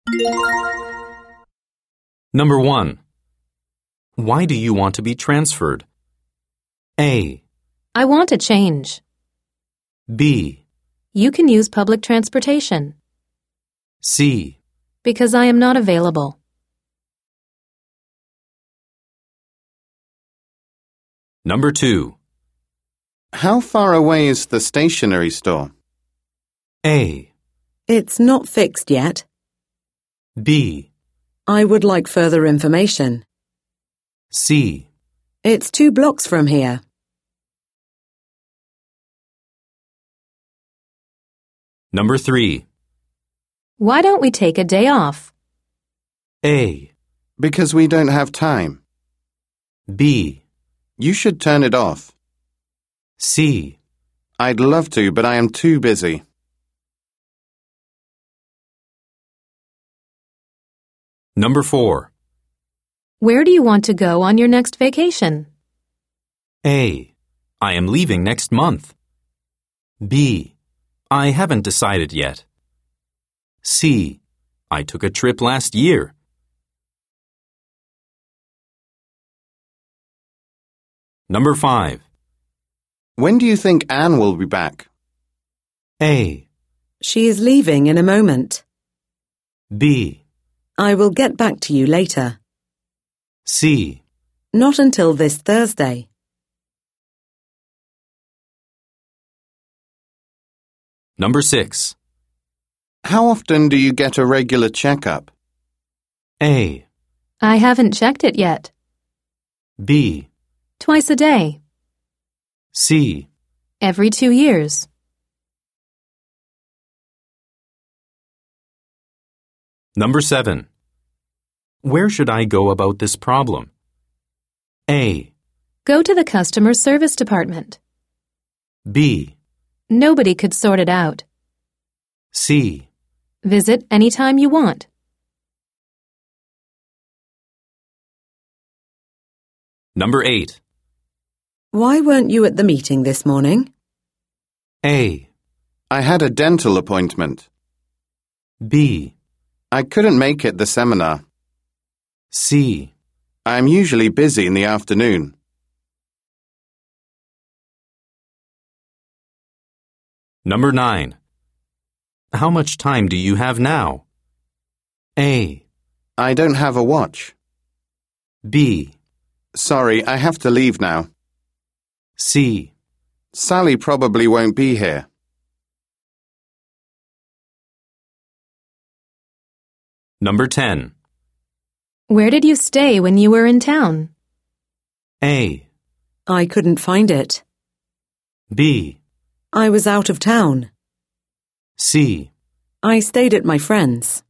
Number 1. Why do you want to be transferred? A. I want a change. B. You can use public transportation. C. Because I am not available. Number 2. How far away is the stationery store? A. It's not fixed yet. B. I would like further information. C. It's 2 blocks from here. Number 3. Why don't we take a day off? A. Because we don't have time. B. You should turn it off. C. I'd love to, but I am too busy. Number 4. Where do you want to go on your next vacation? A. I am leaving next month. B. I haven't decided yet. C. I took a trip last year. Number 5. When do you think Anne will be back? A. She is leaving in a moment. B. I will get back to you later. C. Not until this Thursday. Number 6. How often do you get a regular checkup? A. I haven't checked it yet. B. Twice a day. C. Every 2 years. Number 7. Where should I go about this problem? A. Go to the customer service department. B. Nobody could sort it out. C. Visit anytime you want. Number 8. Why weren't you at the meeting this morning? A. I had a dental appointment. B. I couldn't make it the seminar. C. I am usually busy in the afternoon. Number 9. How much time do you have now? A. I don't have a watch. B. Sorry, I have to leave now. C. Sally probably won't be here. Number 10. Where did you stay when you were in town? A. I couldn't find it. B. I was out of town. C. I stayed at my friend's.